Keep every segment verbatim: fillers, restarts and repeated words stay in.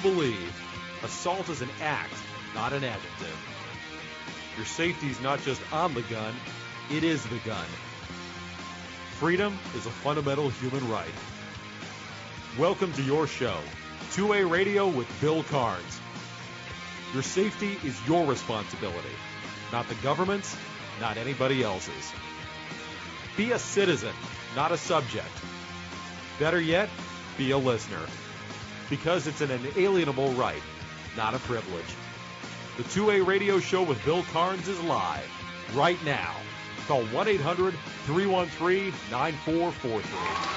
believe assault is an act, not an adjective. Your safety is not just on the gun, it is the gun. Freedom is a fundamental human right. Welcome to your show, two A Radio with Bill Carnes. Your safety is your responsibility, not the government's, not anybody else's. Be a citizen, not a subject. Better yet, be a listener. Because it's an inalienable right, not a privilege. The two A Radio Show with Bill Carnes is live, right now. Call one eight hundred three one three nine four four three.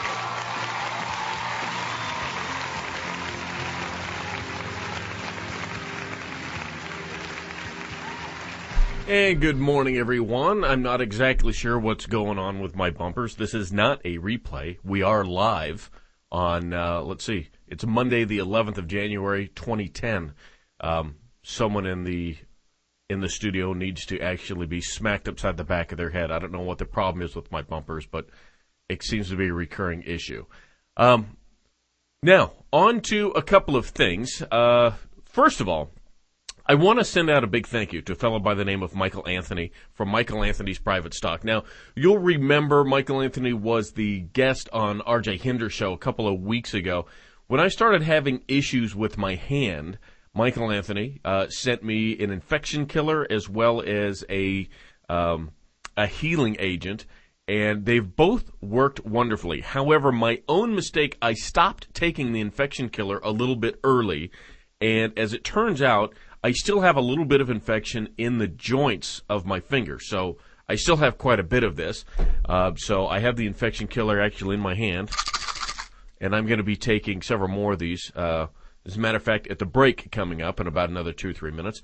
And good morning, everyone. I'm not exactly sure what's going on with my bumpers. This is not a replay. We are live on, uh, let's see, it's Monday, the eleventh of January, twenty ten. Um, someone in the in the studio needs to actually be smacked upside the back of their head. I don't know what the problem is with my bumpers, but it seems to be a recurring issue. Um, now, on to a couple of things. Uh, first of all, I want to send out a big thank you to a fellow by the name of Michael Anthony from Michael Anthony's Private Stock. Now, you'll remember Michael Anthony was the guest on R J Hinder's show a couple of weeks ago. When I started having issues with my hand, Michael Anthony uh, sent me an infection killer as well as a um, a healing agent, and they've both worked wonderfully. However, my own mistake, I stopped taking the infection killer a little bit early, and as it turns out, I still have a little bit of infection in the joints of my finger, so I still have quite a bit of this. Uh, so I have the infection killer actually in my hand, and I'm going to be taking several more of these. Uh, as a matter of fact, at the break coming up in about another two or three minutes.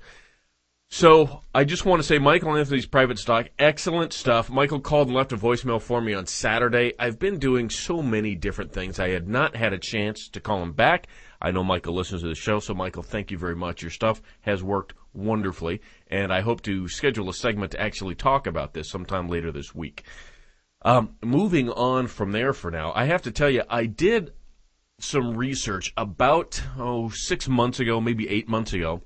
So I just want to say Michael Anthony's Private Stock, excellent stuff. Michael called and left a voicemail for me on Saturday. I've been doing so many different things. I had not had a chance to call him back. I know Michael listens to the show, so Michael, thank you very much. Your stuff has worked wonderfully, and I hope to schedule a segment to actually talk about this sometime later this week. Um, moving on from there for now, I have to tell you, I did some research about, oh, six months ago, maybe eight months ago,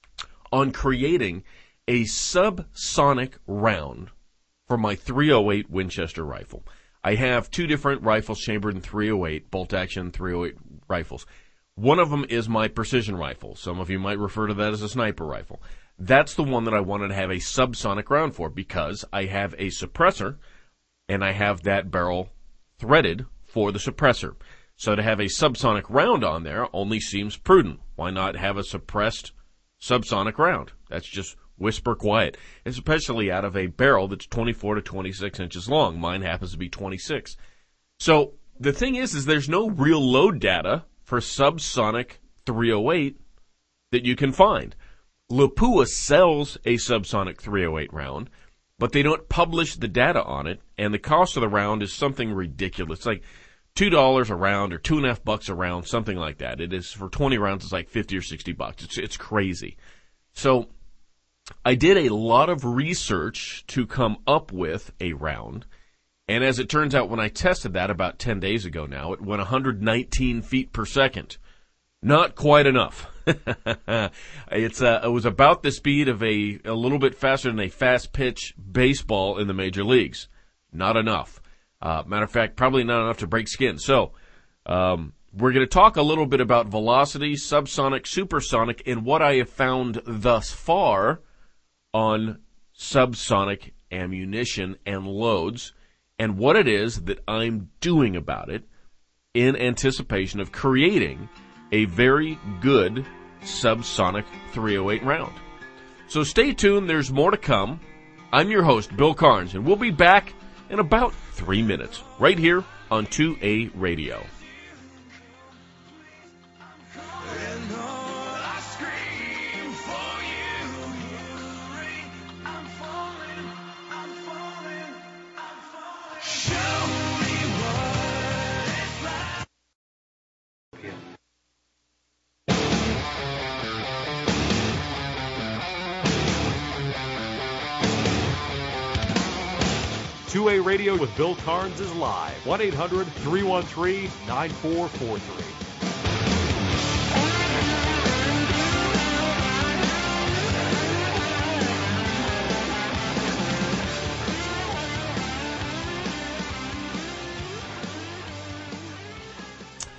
on creating a subsonic round for my three oh eight Winchester rifle. I have two different rifles chambered in three oh eight, bolt-action three oh eight rifles. One of them is my precision rifle. Some of you might refer to that as a sniper rifle. That's the one that I wanted to have a subsonic round for because I have a suppressor and I have that barrel threaded for the suppressor. So to have a subsonic round on there only seems prudent. Why not have a suppressed subsonic round? That's just whisper quiet, especially out of a barrel that's twenty-four to twenty-six inches long. Mine happens to be twenty-six. So the thing is, is there's no real load data for subsonic three oh eight that you can find. Lapua sells a subsonic three oh eight round, but they don't publish the data on it, and the cost of the round is something ridiculous. It's like two dollars a round or two and a half bucks a round, something like that. It is for twenty rounds, it's like fifty or sixty bucks. It's, it's crazy. So I did a lot of research to come up with a round. And as it turns out, when I tested that about ten days ago now, it went one hundred nineteen feet per second. Not quite enough. it's uh, it was about the speed of a, a little bit faster than a fast-pitch baseball in the major leagues. Not enough. Uh, matter of fact, probably not enough to break skin. So um, we're going to talk a little bit about velocity, subsonic, supersonic, and what I have found thus far on subsonic ammunition and loads, and what it is that I'm doing about it in anticipation of creating a very good subsonic three oh eight round. So stay tuned. There's more to come. I'm your host, Bill Carnes, and we'll be back in about three minutes right here on two A Radio. two A Radio with Bill Carnes is live. one eight hundred three one three nine four four three.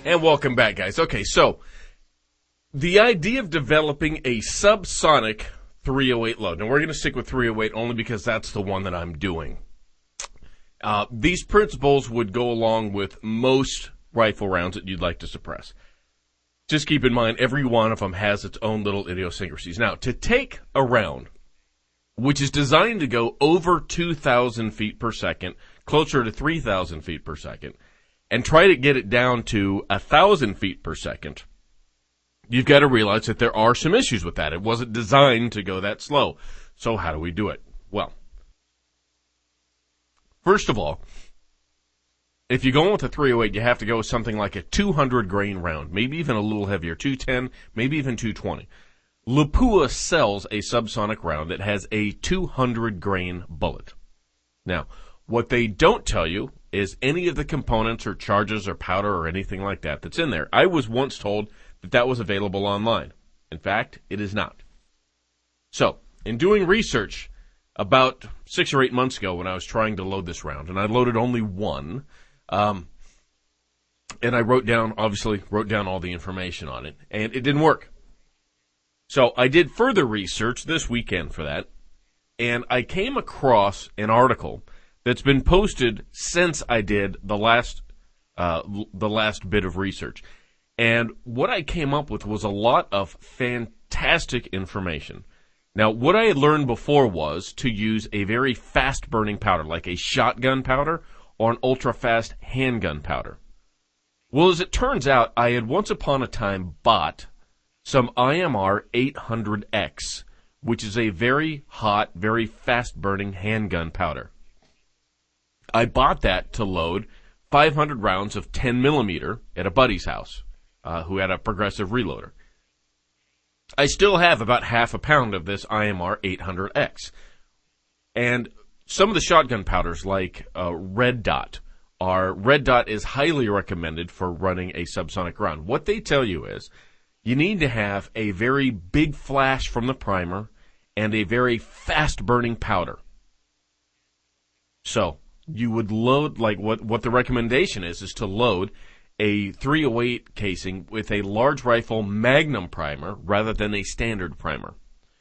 And welcome back, guys. Okay, so the idea of developing a subsonic three oh eight load. Now, we're going to stick with three oh eight only because that's the one that I'm doing. Uh, these principles would go along with most rifle rounds that you'd like to suppress. Just keep in mind, every one of them has its own little idiosyncrasies. Now, to take a round, which is designed to go over two thousand feet per second, closer to three thousand feet per second, and try to get it down to one thousand feet per second, you've got to realize that there are some issues with that. It wasn't designed to go that slow. So how do we do it? Well, first of all, if you're going with a three oh eight, you have to go with something like a two hundred grain round, maybe even a little heavier, two ten, maybe even two twenty. Lapua sells a subsonic round that has a two hundred grain bullet. Now, what they don't tell you is any of the components or charges or powder or anything like that that's in there. I was once told that that was available online. In fact, it is not. So, in doing research about six or eight months ago when I was trying to load this round, and I loaded only one, um, and I wrote down, obviously, wrote down all the information on it, and it didn't work. So I did further research this weekend for that, and I came across an article that's been posted since I did the last uh, the last bit of research. And what I came up with was a lot of fantastic information. Now, what I had learned before was to use a very fast-burning powder, like a shotgun powder or an ultra-fast handgun powder. Well, as it turns out, I had once upon a time bought some I M R eight hundred X, which is a very hot, very fast-burning handgun powder. I bought that to load five hundred rounds of ten millimeter at a buddy's house, uh, who had a progressive reloader. I still have about half a pound of this I M R eight hundred X. And some of the shotgun powders, like uh, Red Dot, are Red Dot is highly recommended for running a subsonic round. What they tell you is you need to have a very big flash from the primer and a very fast-burning powder. So you would load, like what, what the recommendation is, is to load a three oh eight casing with a large rifle Magnum primer rather than a standard primer.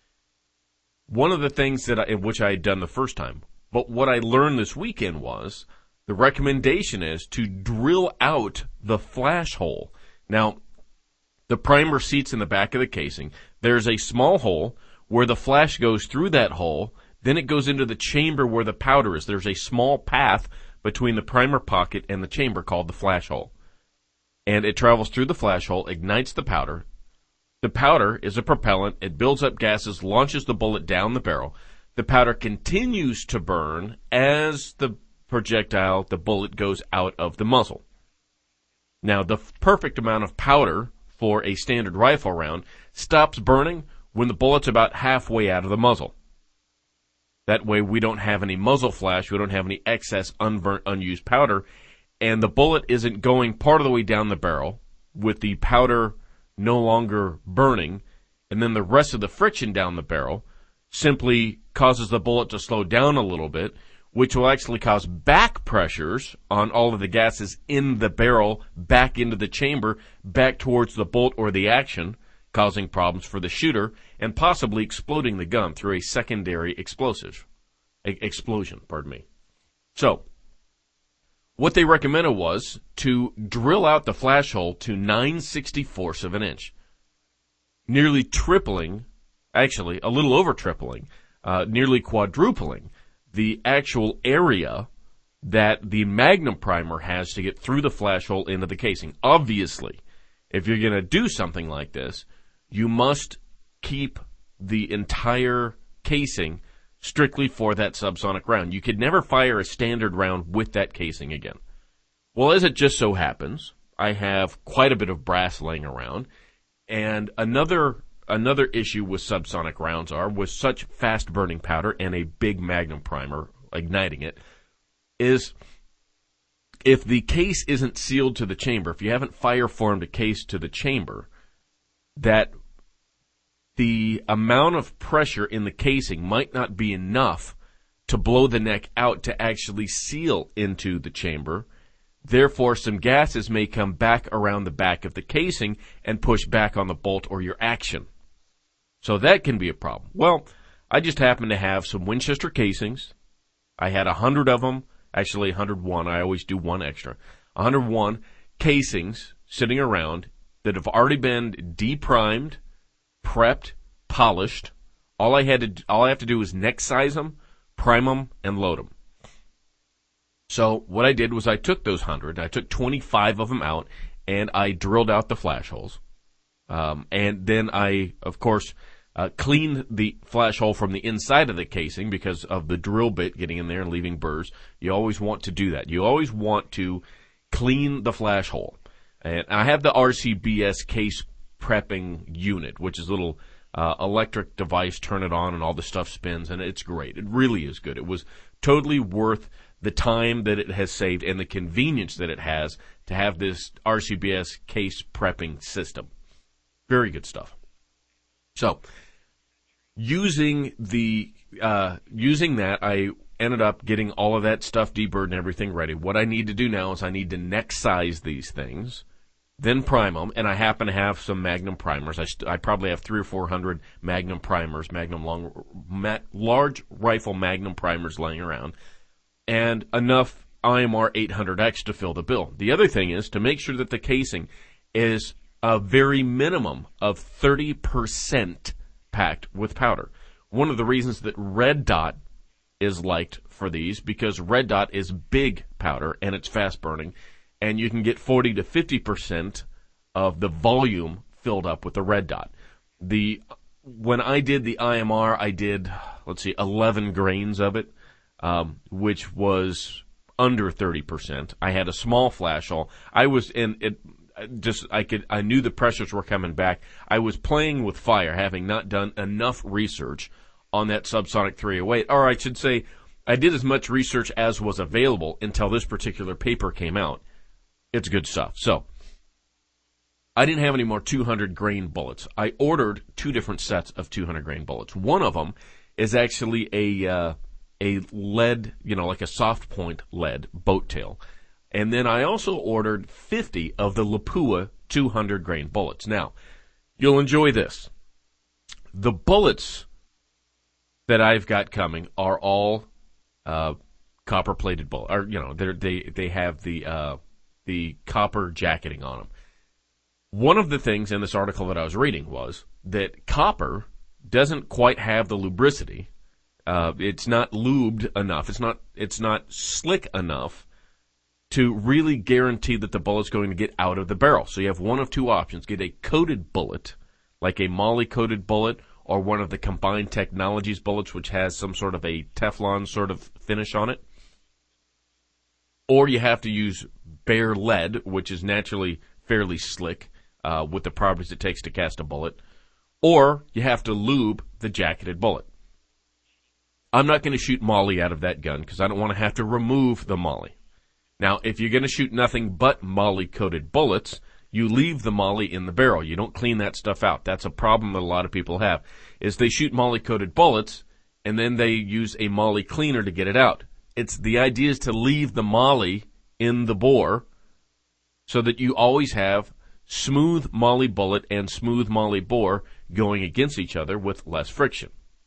One of the things that I, which I had done the first time, but what I learned this weekend was the recommendation is to drill out the flash hole. Now, the primer seats in the back of the casing. There's a small hole where the flash goes through that hole. Then it goes into the chamber where the powder is. There's a small path between the primer pocket and the chamber called the flash hole. And it travels through the flash hole, ignites the powder. The powder is a propellant. It builds up gases, launches the bullet down the barrel. The powder continues to burn as the projectile, the bullet, goes out of the muzzle. Now, the f- perfect amount of powder for a standard rifle round stops burning when the bullet's about halfway out of the muzzle. That way we don't have any muzzle flash, we don't have any excess unburnt, unused powder, and the bullet isn't going part of the way down the barrel with the powder no longer burning, and then the rest of the friction down the barrel simply causes the bullet to slow down a little bit, which will actually cause back pressures on all of the gases in the barrel back into the chamber, back towards the bolt or the action, causing problems for the shooter and possibly exploding the gun through a secondary explosive e- explosion. Pardon me. So, what they recommended was to drill out the flash hole to nine sixty-fourths of an inch, nearly tripling, actually a little over tripling, uh, nearly quadrupling the actual area that the Magnum primer has to get through the flash hole into the casing. Obviously, if you're going to do something like this, you must keep the entire casing strictly for that subsonic round. You could never fire a standard round with that casing again. Well, as it just so happens, I have quite a bit of brass laying around, and another Another issue with subsonic rounds are, with such fast-burning powder and a big Magnum primer igniting it, is if the case isn't sealed to the chamber, if you haven't fire-formed a case to the chamber, that the amount of pressure in the casing might not be enough to blow the neck out to actually seal into the chamber, Therefore, some gases may come back around the back of the casing and push back on the bolt or your action. So that can be a problem. Well, I just happen to have some Winchester casings. I had a hundred of them, actually one hundred one. I always do one extra. one hundred one casings sitting around that have already been deprimed, prepped, polished. All I had to, all I have to do is neck size them, prime them, and load them. So what I did was I took those one hundred, I took twenty-five of them out, and I drilled out the flash holes. Um, and then I, of course, uh, cleaned the flash hole from the inside of the casing because of the drill bit getting in there and leaving burrs. You always want to do that. You always want to clean the flash hole. And I have the R C B S case prepping unit, which is a little uh, electric device, turn it on, and all the stuff spins, and it's great. It really is good. It was totally worth the time that it has saved and the convenience that it has to have this R C B S case prepping system. Very good stuff. So, using the uh, using that, I ended up getting all of that stuff deburred and everything ready. What I need to do now is I need to neck size these things, then prime them, and I happen to have some Magnum primers. I, st- I probably have three or four hundred Magnum primers, Magnum long, ma- large rifle Magnum primers laying around, and enough I M R eight hundred X to fill the bill. The other thing is to make sure that the casing is a very minimum of thirty percent packed with powder. One of the reasons that Red Dot is liked for these, because Red Dot is big powder and it's fast burning, and you can get forty to fifty percent of the volume filled up with the Red Dot. The when I did the I M R, I did, let's see, eleven grains of it, um, which was under thirty percent. I had a small flash hole. I was in it. Just I could I knew the pressures were coming back. I was playing with fire, having not done enough research on that Subsonic three oh eight. Or I should say, I did as much research as was available until this particular paper came out. It's good stuff. So, I didn't have any more two hundred grain bullets. I ordered two different sets of two hundred grain bullets. One of them is actually a uh, a lead, you know, like a soft point lead boat tail. And then I also ordered fifty of the Lapua two hundred grain bullets. Now, you'll enjoy this. The bullets that I've got coming are all uh, copper-plated bullets. Or, you know, they they have the uh, the copper jacketing on them. One of the things in this article that I was reading was that copper doesn't quite have the lubricity. Uh, it's not lubed enough. It's not. It's not slick enough to really guarantee that the bullet's going to get out of the barrel. So you have one of two options. Get a coated bullet, like a Moly-coated bullet, or one of the Combined Technologies bullets, which has some sort of a Teflon sort of finish on it. Or you have to use bare lead, which is naturally fairly slick, uh, with the properties it takes to cast a bullet. Or you have to lube the jacketed bullet. I'm not going to shoot Moly out of that gun, because I don't want to have to remove the Moly. Now, if you're going to shoot nothing but Moly-coated bullets, you leave the Moly in the barrel. You don't clean that stuff out. That's a problem that a lot of people have, is they shoot Moly-coated bullets, and then they use a Moly cleaner to get it out. It's the idea is to leave the Moly in the bore so that you always have smooth Moly bullet and smooth Moly bore going against each other with less friction.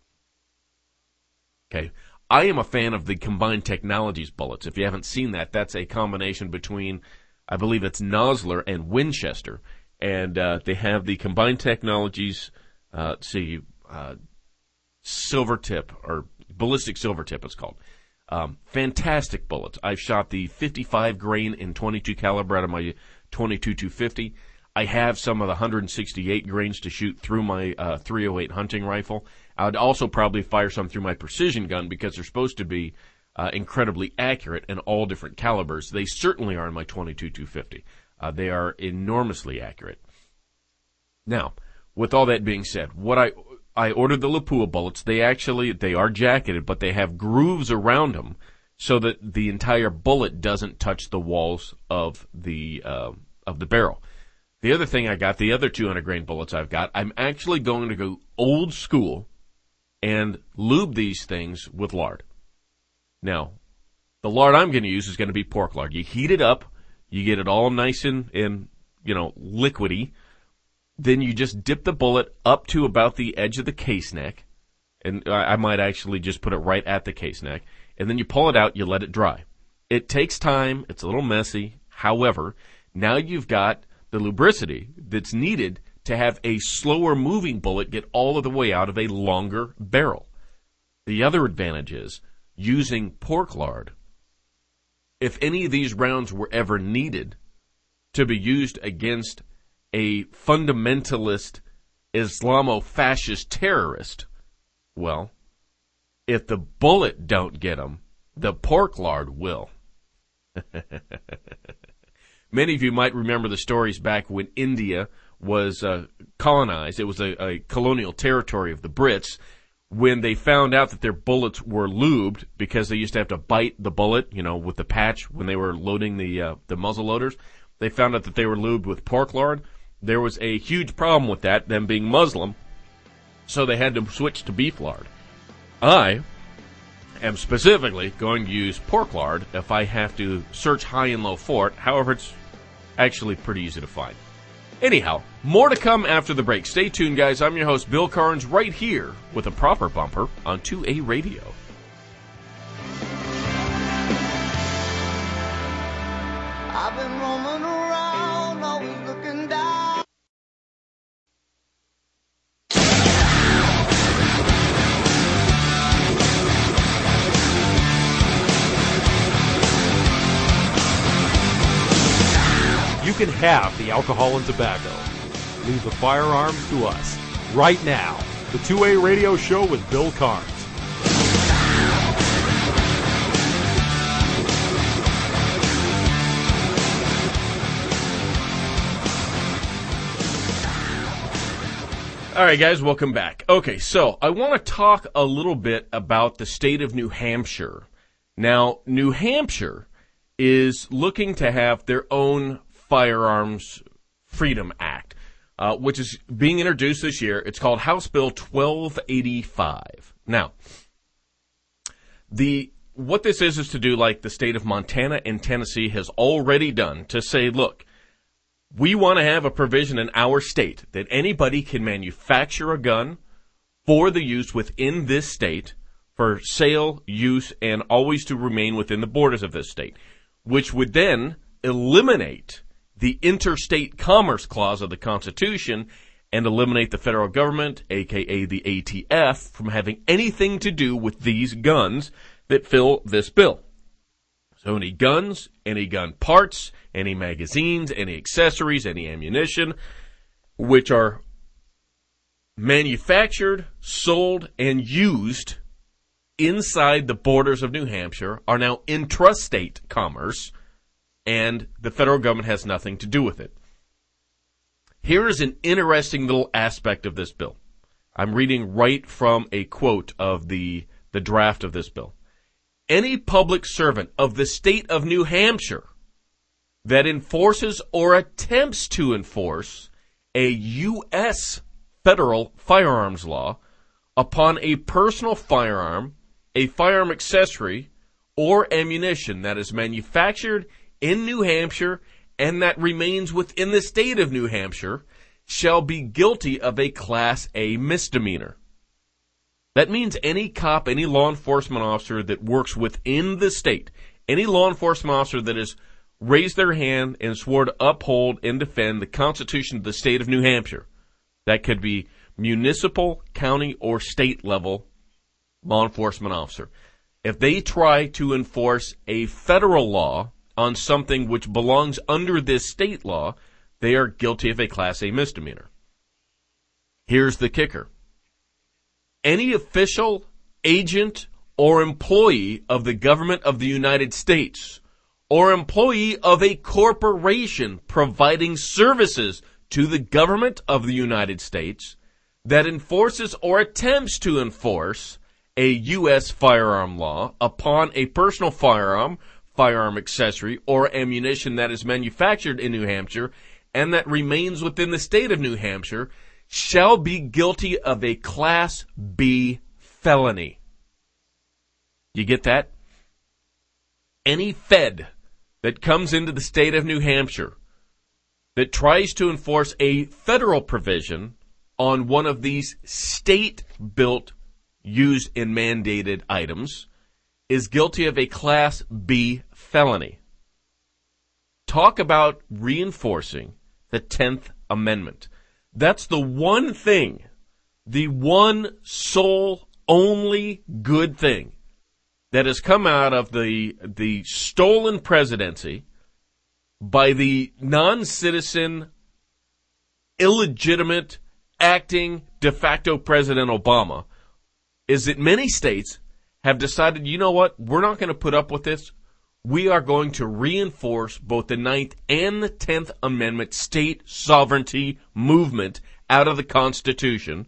Okay. I am a fan of the Combined Technologies bullets. If you haven't seen that, that's a combination between, I believe it's Nosler and Winchester. And uh, they have the Combined Technologies, uh, let's see, uh, silver tip, or ballistic silver tip it's called. Um, fantastic bullets. I've shot the fifty-five grain in twenty-two caliber out of my twenty-two two fifty. I have some of the one hundred sixty-eight grains to shoot through my uh, three oh eight hunting rifle. I would also probably fire some through my precision gun because they're supposed to be uh, incredibly accurate in all different calibers. They certainly are in my twenty-two two fifty. Uh, they are enormously accurate. Now, with all that being said, what I I ordered the Lapua bullets. They actually they are jacketed, but they have grooves around them so that the entire bullet doesn't touch the walls of the uh, of the barrel. The other thing I got, the other two hundred grain bullets I've got, I'm actually going to go old school and lube these things with lard. Now, the lard I'm going to use is going to be pork lard. You heat it up You get it all nice and, and you know, liquidy. Then you just dip the bullet up to about the edge of the case neck. And I, I might actually just put it right at the case neck. And then you pull it out, you let it dry. It takes time. It's a little messy. However, now you've got the lubricity that's needed to have a slower moving bullet get all of the way out of a longer barrel. The other advantage is using pork lard. If any of these rounds were ever needed to be used against a fundamentalist Islamo-fascist terrorist, well, if the bullet don't get them, the pork lard will. Many of you might remember the stories back when India was uh, colonized. It was a, a colonial territory of the Brits. When they found out that their bullets were lubed, because they used to have to bite the bullet, you know, with the patch when they were loading the uh, the muzzle loaders, they found out that they were lubed with pork lard. There was a huge problem with that, them being Muslim, so they had to switch to beef lard. I am specifically going to use pork lard if I have to search high and low for it. However, it's actually pretty easy to find. Anyhow, more to come after the break. Stay tuned, guys. I'm your host, Bill Carnes, right here with a proper bumper on two A Radio. I've been roaming around, always looking down. You can have the alcohol and tobacco. Leave the firearms to us. Right now, the two A Radio Show with Bill Carnes. All right, guys, welcome back. Okay, so I want to talk a little bit about the state of New Hampshire. Now, New Hampshire is looking to have their own Firearms Freedom Act, uh, which is being introduced this year. It's called House Bill twelve eighty-five. Now, the what this is is to do like the state of Montana and Tennessee has already done, to say, look, we want to have a provision in our state that anybody can manufacture a gun for the use within this state, for sale, use, and always to remain within the borders of this state, which would then eliminate the interstate commerce clause of the Constitution and eliminate the federal government, aka the A T F, from having anything to do with these guns that fill this bill. So any guns, any gun parts, any magazines, any accessories, any ammunition, which are manufactured, sold, and used inside the borders of New Hampshire are now intrastate commerce, and the federal government has nothing to do with it. Here is an interesting little aspect of this bill. I'm reading right from a quote of the, the draft of this bill. Any public servant of the state of New Hampshire that enforces or attempts to enforce a U S federal firearms law upon a personal firearm, a firearm accessory, or ammunition that is manufactured in New Hampshire and that remains within the state of New Hampshire shall be guilty of a Class A misdemeanor. That means any cop, any law enforcement officer that works within the state, any law enforcement officer that has raised their hand and swore to uphold and defend the Constitution of the state of New Hampshire, that could be municipal, county, or state level law enforcement officer. If they try to enforce a federal law on something which belongs under this state law, they are guilty of a Class A misdemeanor. Here's the kicker. Any official, agent, or employee of the government of the United States, or employee of a corporation providing services to the government of the United States that enforces or attempts to enforce a U S firearm law upon a personal firearm, firearm accessory, or ammunition that is manufactured in New Hampshire and that remains within the state of New Hampshire shall be guilty of a Class B felony. You get that? Any Fed that comes into the state of New Hampshire that tries to enforce a federal provision on one of these state-built, used and mandated items is guilty of a Class B felony. Talk about reinforcing the tenth Amendment. That's the one thing, the one sole, only good thing that has come out of the the stolen presidency by the non-citizen, illegitimate, acting de facto President Obama, is that many states have decided, you know what, we're not going to put up with this. We are going to reinforce both the ninth and the tenth Amendment state sovereignty movement out of the Constitution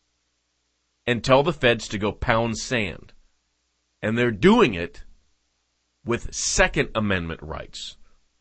and tell the feds to go pound sand. And they're doing it with Second Amendment rights.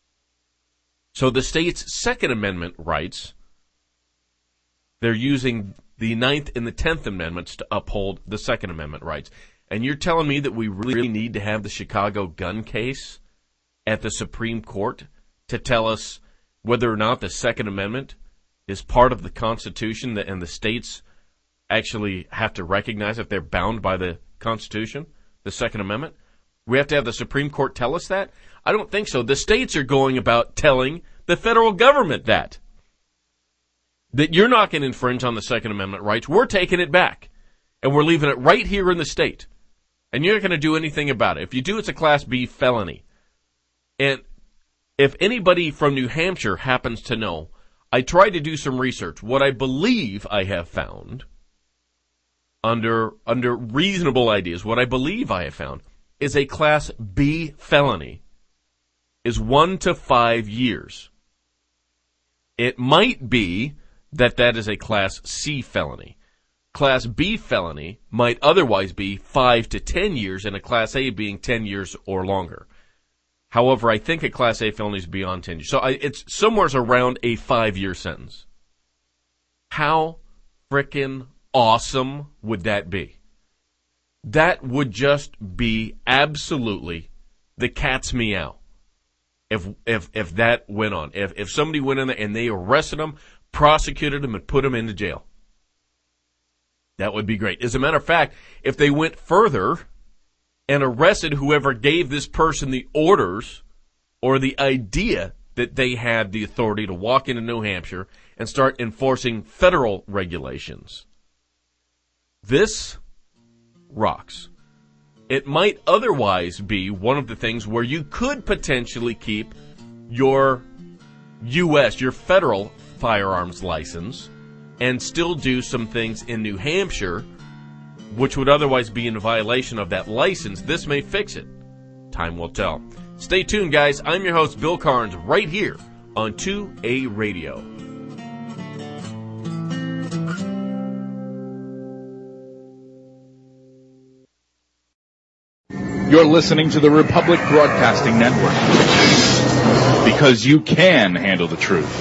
So the state's Second Amendment rights, they're using the ninth and the tenth Amendments to uphold the Second Amendment rights. And you're telling me that we really need to have the Chicago gun case at the Supreme Court to tell us whether or not the Second Amendment is part of the Constitution and the states actually have to recognize if they're bound by the Constitution, the Second Amendment? We have to have the Supreme Court tell us that? I don't think so. The states are going about telling the federal government that. That you're not going to infringe on the Second Amendment rights. We're taking it back. And we're leaving it right here in the state. And you're not going to do anything about it. If you do, it's a Class B felony. And if anybody from New Hampshire happens to know, I tried to do some research. What I believe I have found, under under reasonable ideas, what I believe I have found is a Class B felony is one to five years. It might be that that is a Class C felony. Class B felony might otherwise be five to ten years, and a Class A being ten years or longer. However, I think a Class A felony is beyond ten years. So I, it's somewhere around a five-year sentence. How frickin' awesome would that be? That would just be absolutely the cat's meow if if if that went on. If if somebody went in there and they arrested him, prosecuted him, and put him into jail. That would be great. As a matter of fact, if they went further and arrested whoever gave this person the orders or the idea that they had the authority to walk into New Hampshire and start enforcing federal regulations. This rocks. It might otherwise be one of the things where you could potentially keep your U S, your federal firearms license, and still do some things in New Hampshire, which would otherwise be in violation of that license. This may fix it. Time will tell. Stay tuned, guys. I'm your host, Bill Carnes, right here on two A Radio. You're listening to the Republic Broadcasting Network, because you can handle the truth.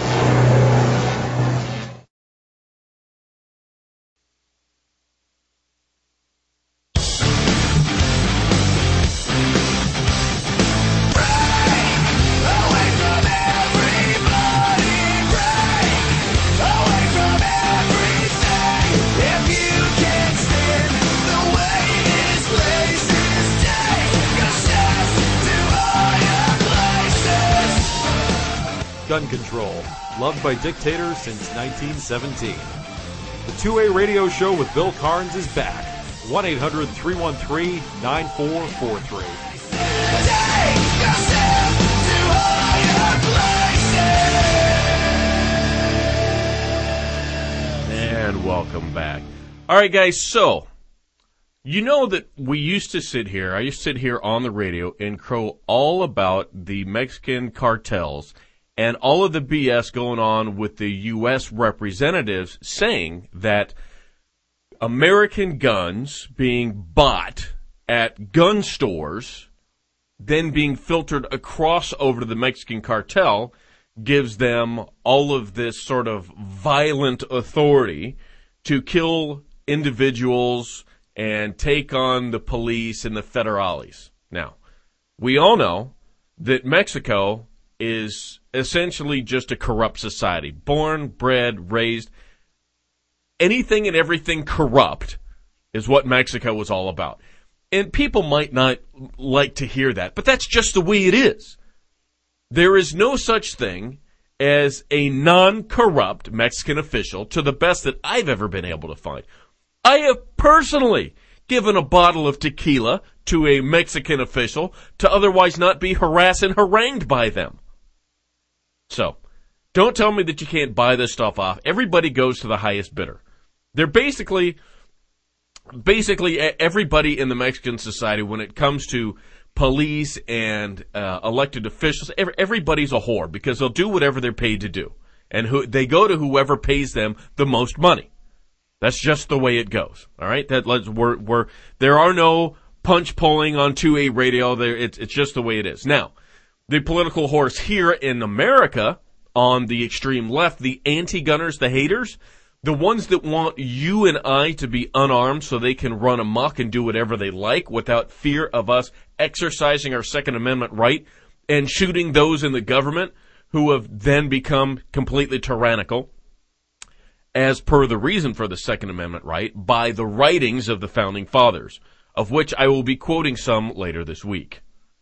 Gun control, loved by dictators since nineteen seventeen. The two A Radio Show with Bill Carnes is back. one eight hundred three one three nine four four three. And welcome back. All right, guys, so you know that we used to sit here, I used to sit here on the radio and crow all about the Mexican cartels and all of the B S going on with the U S representatives saying that American guns being bought at gun stores, then being filtered across over to the Mexican cartel, gives them all of this sort of violent authority to kill individuals and take on the police and the federales. Now, we all know that Mexico is essentially just a corrupt society. Born, bred, raised. Anything and everything corrupt is what Mexico was all about. And people might not like to hear that, but that's just the way it is. There is no such thing as a non-corrupt Mexican official, to the best that I've ever been able to find. I have personally given a bottle of tequila to a Mexican official to otherwise not be harassed and harangued by them. So, don't tell me that you can't buy this stuff off. Everybody goes to the highest bidder. They're basically, basically everybody in the Mexican society, when it comes to police and uh, elected officials, every, everybody's a whore because they'll do whatever they're paid to do. And who, they go to whoever pays them the most money. That's just the way it goes. All right? That let's, we're, we're, there are no punch pulling on two A radio. There, it's, it's just the way it is. Now, the political horse here in America, on the extreme left, the anti-gunners, the haters, the ones that want you and I to be unarmed so they can run amok and do whatever they like without fear of us exercising our Second Amendment right and shooting those in the government who have then become completely tyrannical, as per the reason for the Second Amendment right, by the writings of the Founding Fathers, of which I will be quoting some later this week.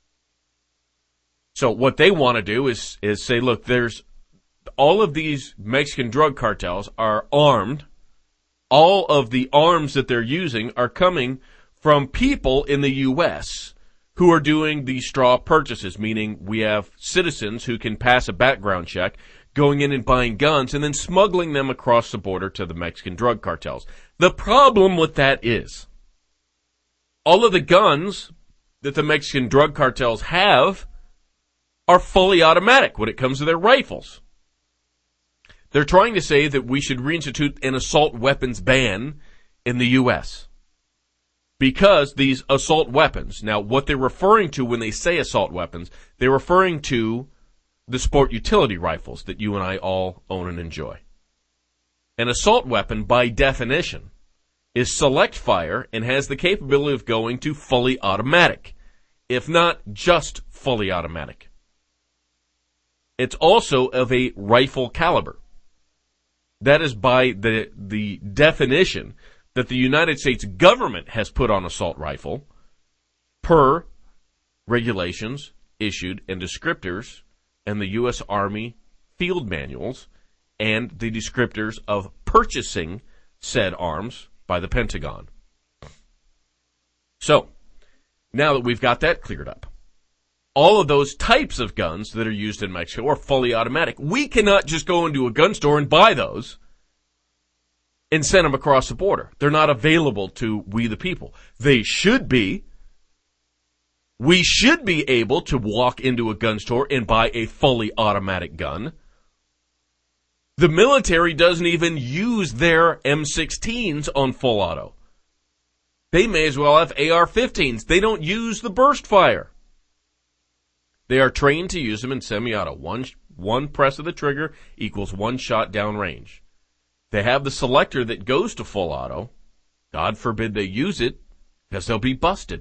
So what they want to do is, is say, look, there's all of these Mexican drug cartels are armed. All of the arms that they're using are coming from people in the U S who are doing these straw purchases, meaning we have citizens who can pass a background check, going in and buying guns, and then smuggling them across the border to the Mexican drug cartels. The problem with that is all of the guns that the Mexican drug cartels have are fully automatic when it comes to their rifles. They're trying to say that we should reinstitute an assault weapons ban in the U S because these assault weapons, now what they're referring to when they say assault weapons, they're referring to the sport utility rifles that you and I all own and enjoy. An assault weapon, by definition, is select fire and has the capability of going to fully automatic, if not just fully automatic. It's also of a rifle caliber. That is by the the definition that the United States government has put on assault rifle per regulations issued and descriptors and the U S Army field manuals and the descriptors of purchasing said arms by the Pentagon. So, now that we've got that cleared up, all of those types of guns that are used in Mexico are fully automatic. We cannot just go into a gun store and buy those and send them across the border. They're not available to we the people. They should be. We should be able to walk into a gun store and buy a fully automatic gun. The military doesn't even use their M sixteens on full auto. They may as well have A R fifteens. They don't use the burst fire. They are trained to use them in semi-auto. One, one press of the trigger equals one shot downrange. They have the selector that goes to full auto. God forbid they use it, because they'll be busted.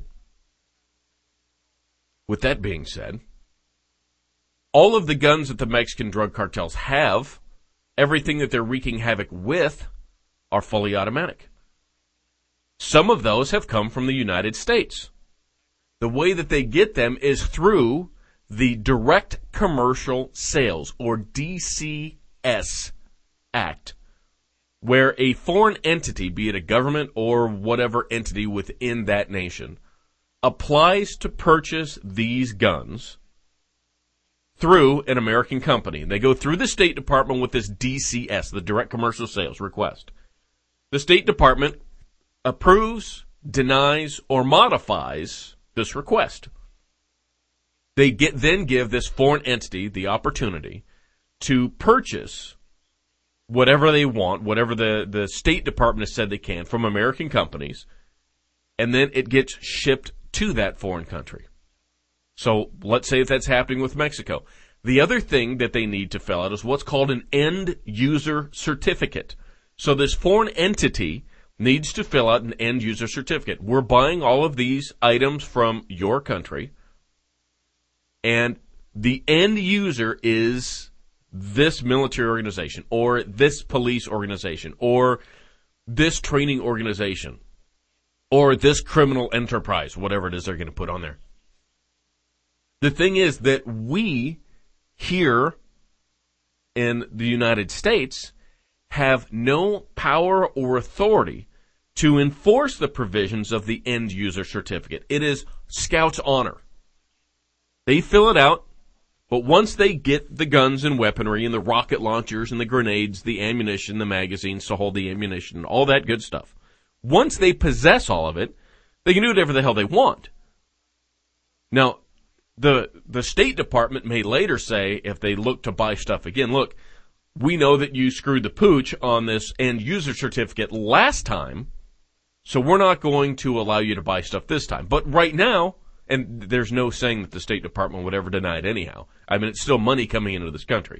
With that being said, all of the guns that the Mexican drug cartels have, everything that they're wreaking havoc with, are fully automatic. Some of those have come from the United States. The way that they get them is through the Direct Commercial Sales, or D C S Act, where a foreign entity, be it a government or whatever entity within that nation, applies to purchase these guns through an American company. They go through the State Department with this D C S, the Direct Commercial Sales request. The State Department approves, denies, or modifies this request. They get, then give this foreign entity the opportunity to purchase whatever they want, whatever the, the State Department has said they can from American companies, and then it gets shipped to that foreign country. So let's say if that's happening with Mexico. The other thing that they need to fill out is what's called an end user certificate. So this foreign entity needs to fill out an end user certificate. We're buying all of these items from your country, and the end user is this military organization or this police organization or this training organization or this criminal enterprise, whatever it is they're going to put on there. The thing is that we here in the United States have no power or authority to enforce the provisions of the end user certificate. It is Scouts' honor. They fill it out, but once they get the guns and weaponry and the rocket launchers and the grenades, the ammunition, the magazines to hold the ammunition, all that good stuff, once they possess all of it, they can do whatever the hell they want. Now, the the State Department may later say, if they look to buy stuff again, look, we know that you screwed the pooch on this end user certificate last time, so we're not going to allow you to buy stuff this time. But right now, and there's no saying that the State Department would ever deny it anyhow. I mean, it's still money coming into this country.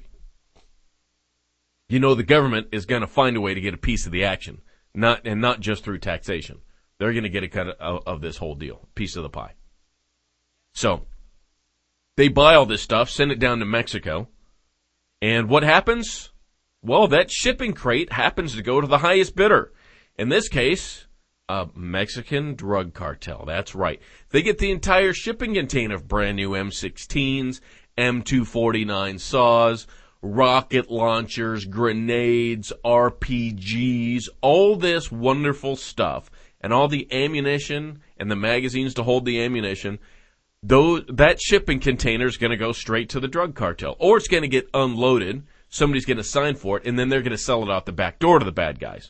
You know the government is going to find a way to get a piece of the action, not and not just through taxation. They're going to get a cut of, of this whole deal, piece of the pie. So, they buy all this stuff, send it down to Mexico, and what happens? Well, that shipping crate happens to go to the highest bidder. In this case, a Mexican drug cartel. That's right. They get the entire shipping container of brand new M sixteens, M two forty-nine saws, rocket launchers, grenades, R P Gs, all this wonderful stuff, and all the ammunition and the magazines to hold the ammunition. Those, that shipping container is going to go straight to the drug cartel, or it's going to get unloaded. Somebody's going to sign for it, and then they're going to sell it out the back door to the bad guys.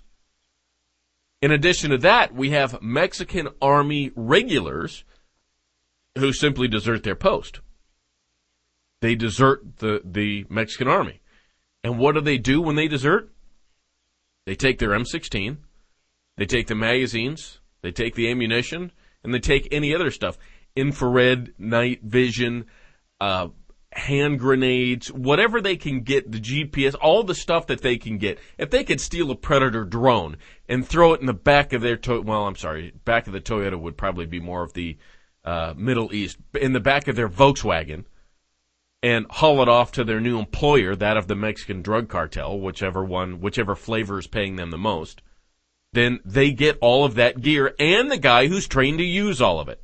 In addition to that, we have Mexican Army regulars who simply desert their post. They desert the, the Mexican Army. And what do they do when they desert? They take their M sixteen, they take the magazines, they take the ammunition, and they take any other stuff. Infrared, night vision, uh, hand grenades, whatever they can get, the G P S, all the stuff that they can get. If they could steal a Predator drone and throw it in the back of their, to- well, I'm sorry, back of the Toyota would probably be more of the uh, Middle East, in the back of their Volkswagen, and haul it off to their new employer, that of the Mexican drug cartel, whichever one, whichever flavor is paying them the most, then they get all of that gear and the guy who's trained to use all of it.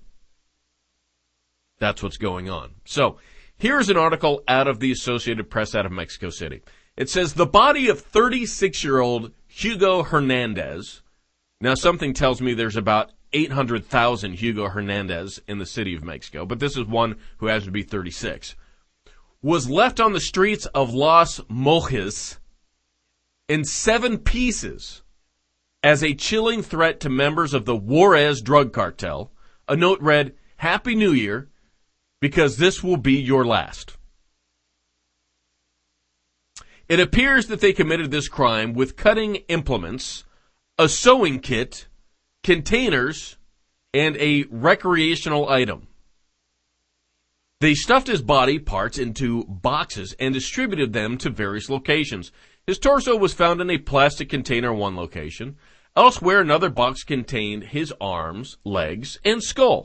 That's what's going on. So, here's an article out of the Associated Press out of Mexico City. It says, the body of thirty-six-year-old Hugo Hernandez, now something tells me there's about eight hundred thousand Hugo Hernandez in the city of Mexico, but this is one who has to be thirty-six, was left on the streets of Los Mochis in seven pieces as a chilling threat to members of the Juarez drug cartel. A note read, Happy New Year, because this will be your last. It appears that they committed this crime with cutting implements, a sewing kit, containers, and a recreational item. They stuffed his body parts into boxes and distributed them to various locations. His torso was found in a plastic container in one location. Elsewhere, another box contained his arms, legs, and skull.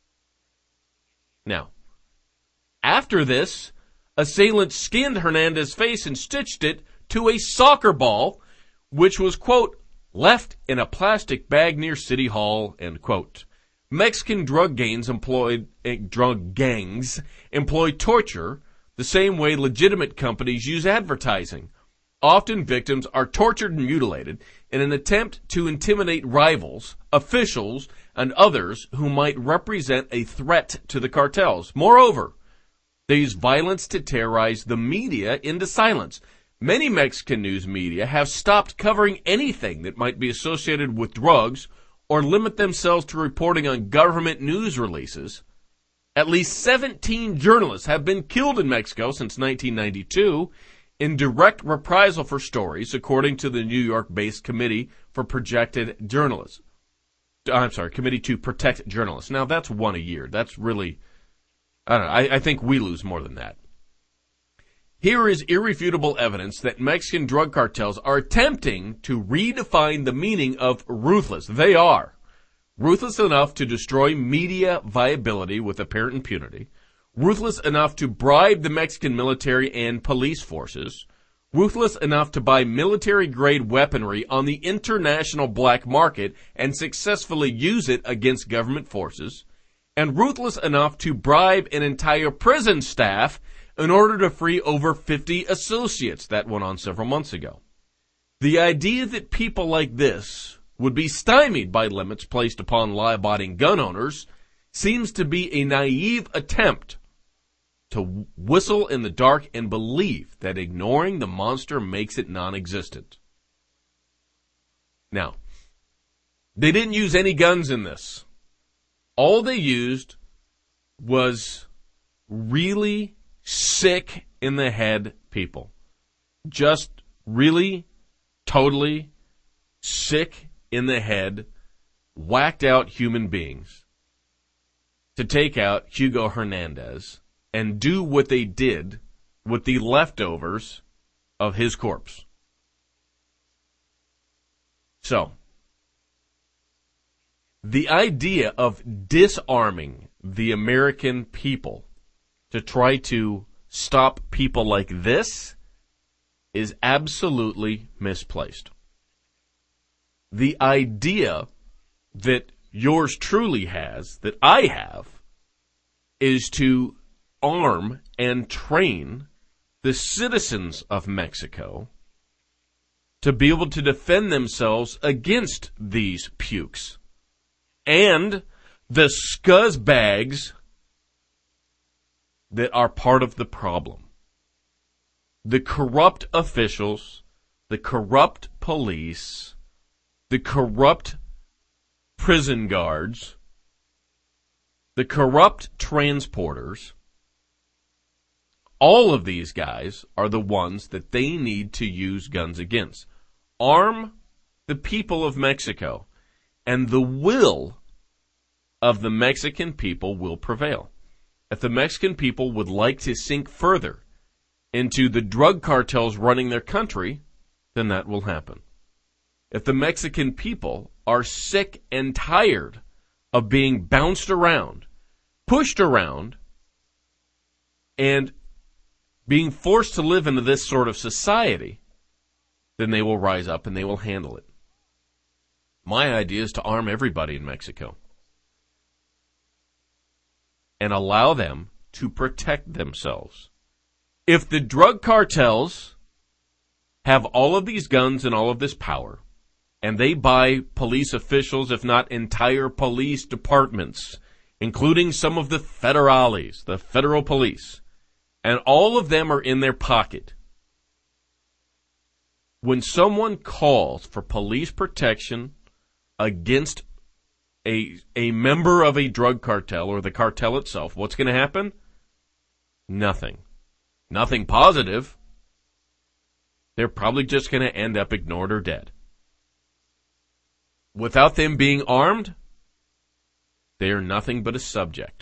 Now, after this, assailants skinned Hernandez's face and stitched it to a soccer ball, which was, quote, left in a plastic bag near City Hall, end quote. Mexican drug gangs employed eh, drug gangs employ torture the same way legitimate companies use advertising. Often victims are tortured and mutilated in an attempt to intimidate rivals, officials, and others who might represent a threat to the cartels. Moreover, they use violence to terrorize the media into silence. Many Mexican news media have stopped covering anything that might be associated with drugs or limit themselves to reporting on government news releases. At least seventeen journalists have been killed in Mexico since nineteen ninety-two in direct reprisal for stories, according to the New York-based Committee for Projected Journalists. I'm sorry, Committee to Protect Journalists. Now, that's one a year. That's really, I don't know, I, I think we lose more than that. Here is irrefutable evidence that Mexican drug cartels are attempting to redefine the meaning of ruthless. They are ruthless enough to destroy media viability with apparent impunity, ruthless enough to bribe the Mexican military and police forces, ruthless enough to buy military-grade weaponry on the international black market and successfully use it against government forces, and ruthless enough to bribe an entire prison staff in order to free over fifty associates. That went on several months ago. The idea that people like this would be stymied by limits placed upon law-abiding gun owners seems to be a naive attempt to whistle in the dark and believe that ignoring the monster makes it non-existent. Now, they didn't use any guns in this. All they used was really sick in the head people. Just really, totally sick in the head, whacked out human beings to take out Hugo Hernandez and do what they did with the leftovers of his corpse. So, the idea of disarming the American people to try to stop people like this is absolutely misplaced. The idea that yours truly has, that I have, is to arm and train the citizens of Mexico to be able to defend themselves against these pukes and the scuzzbags that are part of the problem. The corrupt officials, the corrupt police, the corrupt prison guards, the corrupt transporters, all of these guys are the ones that they need to use guns against. Arm the people of Mexico, and the will of the Mexican people will prevail. If the Mexican people would like to sink further into the drug cartels running their country, then that will happen. If the Mexican people are sick and tired of being bounced around, pushed around, and being forced to live into this sort of society, then they will rise up and they will handle it. My idea is to arm everybody in Mexico and allow them to protect themselves. If the drug cartels have all of these guns and all of this power, and they buy police officials, if not entire police departments, including some of the federales, the federal police, and all of them are in their pocket, when someone calls for police protection against a a member of a drug cartel or the cartel itself, what's going to happen? Nothing. Nothing positive. They're probably just going to end up ignored or dead. Without them being armed, they are nothing but a subject.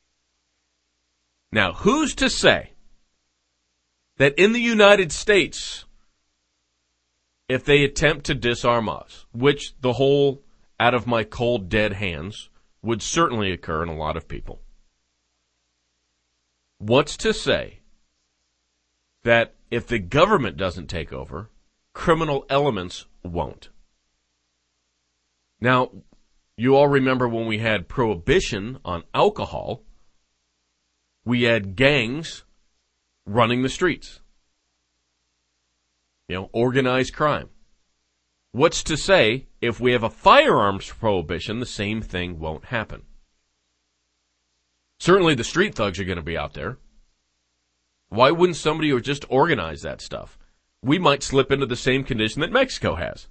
Now, who's to say that in the United States, if they attempt to disarm us, which the whole out of my cold dead hands would certainly occur in a lot of people, what's to say that if the government doesn't take over, criminal elements won't? Now, you all remember when we had prohibition on alcohol, we had gangs running the streets. You know, organized crime. What's to say if we have a firearms prohibition, the same thing won't happen? Certainly the street thugs are going to be out there. Why wouldn't somebody just organize that stuff? We might slip into the same condition that Mexico has.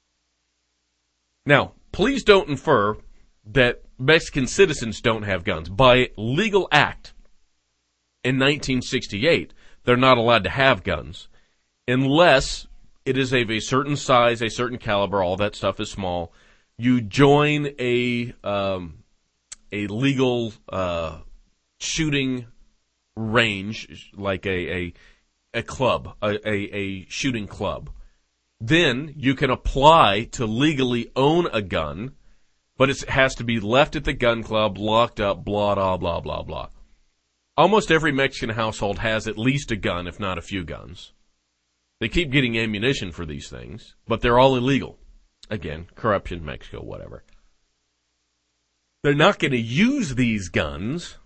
Now, please don't infer that Mexican citizens don't have guns. By legal act, in nineteen sixty-eight, they're not allowed to have guns unless it is of a certain size, a certain caliber, all that stuff is small. You join a um, a legal uh, shooting range, like a a, a club, a, a, a shooting club. Then you can apply to legally own a gun, but it has to be left at the gun club, locked up, blah, blah, blah, blah, blah. Almost every Mexican household has at least a gun, if not a few guns. They keep getting ammunition for these things, but they're all illegal. Again, corruption, Mexico, whatever. They're not going to use these guns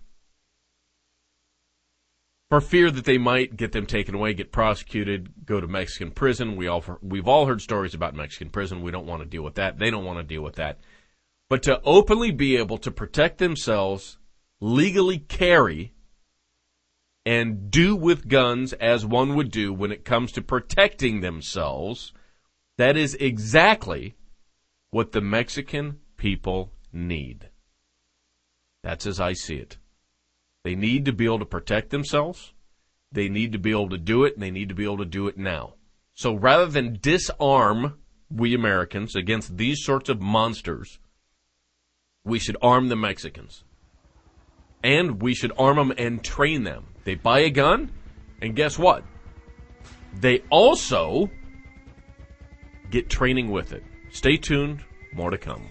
for fear that they might get them taken away, get prosecuted, go to Mexican prison. We all, we've all heard stories about Mexican prison. We don't want to deal with that. They don't want to deal with that. But to openly be able to protect themselves, legally carry, and do with guns as one would do when it comes to protecting themselves, that is exactly what the Mexican people need. That's as I see it. They need to be able to protect themselves. They need to be able to do it, and they need to be able to do it now. So rather than disarm we Americans against these sorts of monsters, we should arm the Mexicans. And we should arm them and train them. They buy a gun, and guess what? They also get training with it. Stay tuned. More to come.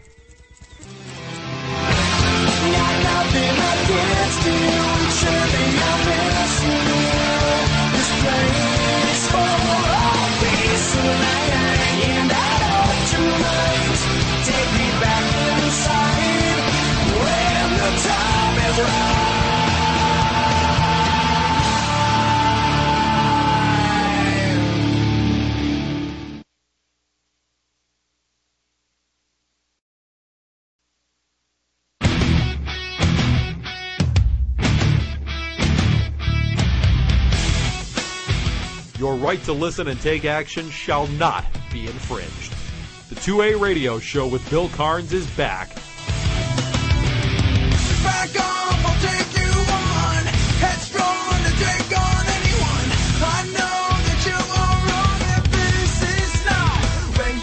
Your right to listen and take action shall not be infringed. The two A Radio Show with Bill Carnes is back. Back off, I'll take you on. Headstrong to take on anyone. I know that you are wrong if this is not where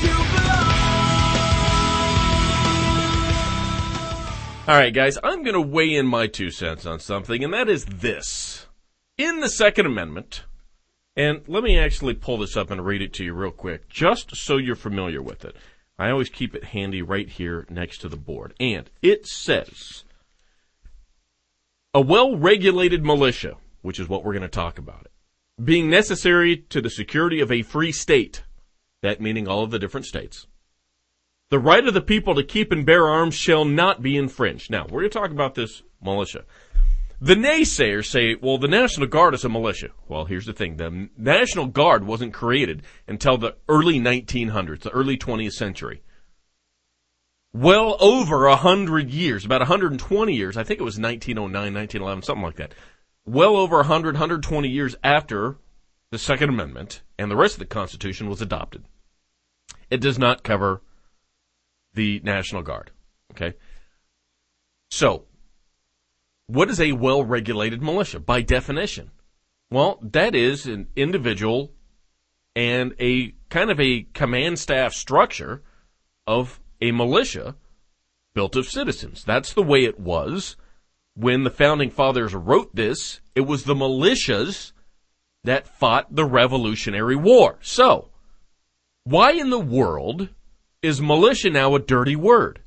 you belong. All right, guys, I'm going to weigh in my two cents on something, and that is this. In the Second Amendment, and let me actually pull this up and read it to you real quick, just so you're familiar with it. I always keep it handy right here next to the board. And it says, a well-regulated militia, which is what we're going to talk about, it, being necessary to the security of a free state, that meaning all of the different states, the right of the people to keep and bear arms shall not be infringed. Now, we're going to talk about this militia. The naysayers say, well, the National Guard is a militia. Well, here's the thing. The National Guard wasn't created until the early nineteen hundreds, the early twentieth century. Well over a hundred years, about one hundred twenty years. I think it was nineteen oh nine, nineteen eleven, something like that. Well over one hundred, one hundred twenty years after the Second Amendment and the rest of the Constitution was adopted. It does not cover the National Guard. Okay? So, what is a well-regulated militia by definition? Well, that is an individual and a kind of a command staff structure of a militia built of citizens. That's the way it was when the Founding Fathers wrote this. It was the militias that fought the Revolutionary War. So, why in the world is militia now a dirty word?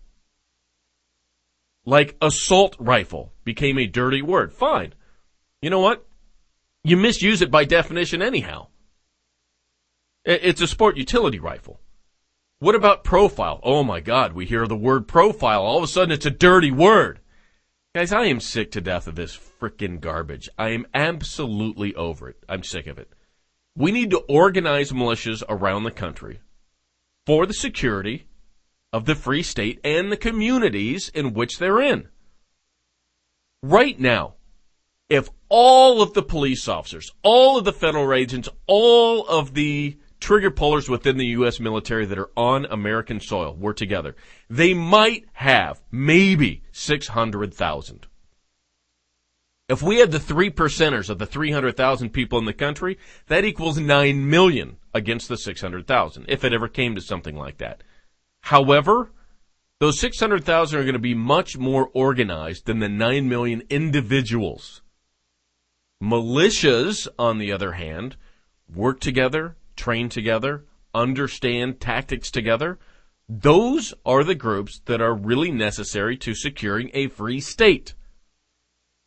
Like assault rifle became a dirty word. Fine. You know what? You misuse it by definition anyhow. It's a sport utility rifle. What about profile? Oh my God, we hear the word profile. All of a sudden it's a dirty word. Guys, I am sick to death of this frickin' garbage. I am absolutely over it. I'm sick of it. We need to organize militias around the country for the security of the free state and the communities in which they're in. Right now, if all of the police officers, all of the federal agents, all of the trigger pullers within the U S military that are on American soil were together, they might have maybe six hundred thousand. If we had the three percenters of the three hundred thousand people in the country, that equals nine million against the six hundred thousand, if it ever came to something like that. However, those six hundred thousand are going to be much more organized than the nine million individuals. Militias, on the other hand, work together, train together, understand tactics together. Those are the groups that are really necessary to securing a free state.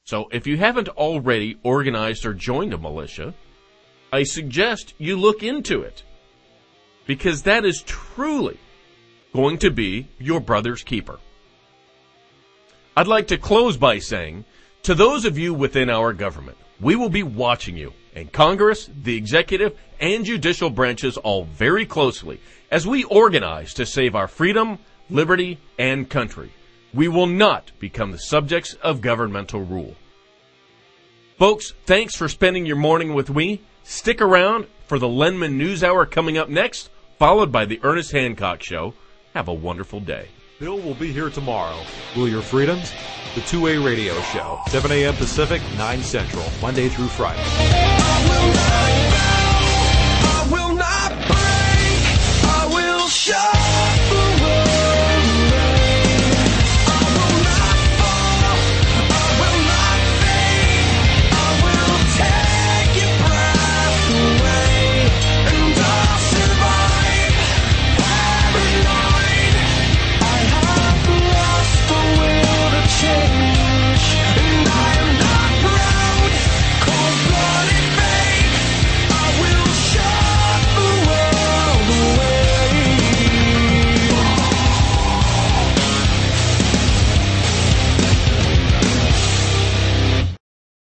So if you haven't already organized or joined a militia, I suggest you look into it, because that is truly going to be your brother's keeper. I'd like to close by saying, to those of you within our government, we will be watching you, and Congress, the executive, and judicial branches all very closely as we organize to save our freedom, liberty, and country. We will not become the subjects of governmental rule. Folks, thanks for spending your morning with me. Stick around for the Lenman News Hour coming up next, followed by the Ernest Hancock Show. Have a wonderful day. Bill will be here tomorrow. Will your freedoms? The two-way radio show, seven a.m. Pacific, nine Central, Monday through Friday. I will not